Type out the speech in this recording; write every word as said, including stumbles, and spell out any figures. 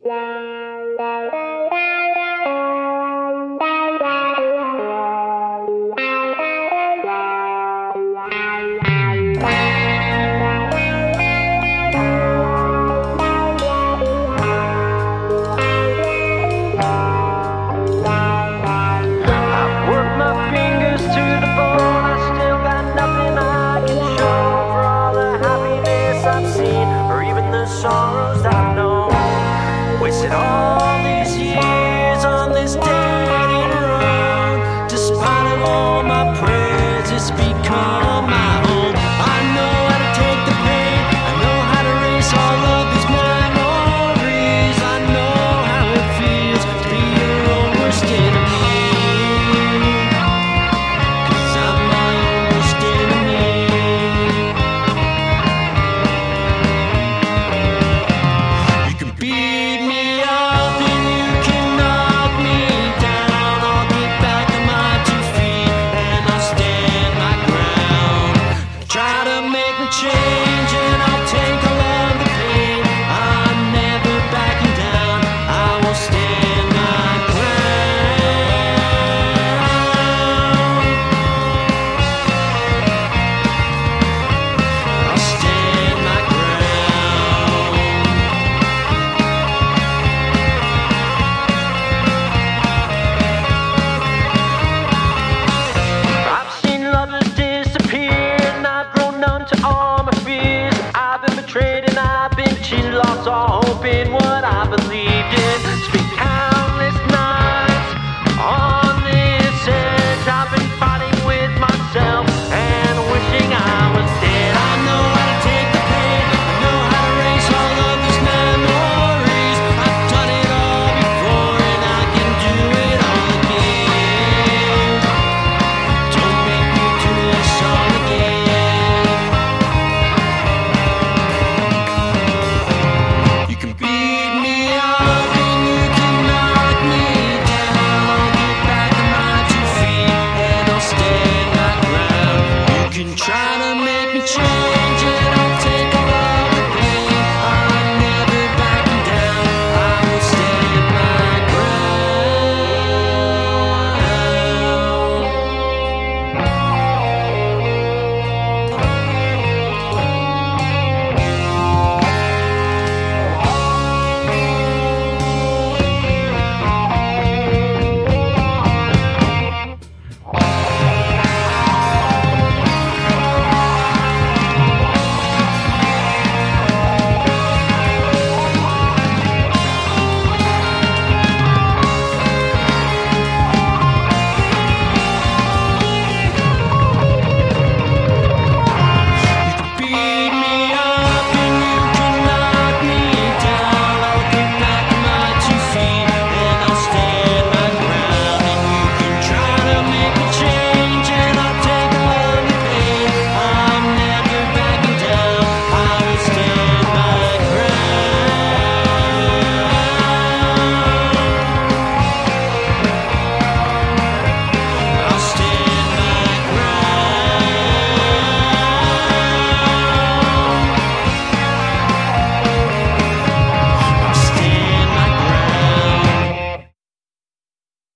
Sorrows I've known, wasted all these years on this dead-end road. Despite of all my prayers, it's become my home. I know how to take the pain, I know how to erase all of these memories. I know how it feels to be your own worst enemy, 'cause I'm my own worst enemy. Beat me up and you can knock me down. I'll get back on my two feet and I'll stand my ground. Try to make me change and I'll take all of the pain. I'm never backing down, I will stand my ground. I'll stand my ground. I've seen lovers disappear and I've grown numb to all my fears. I've been betrayed and I've been cheated, lost all hope in what I believed in. Speak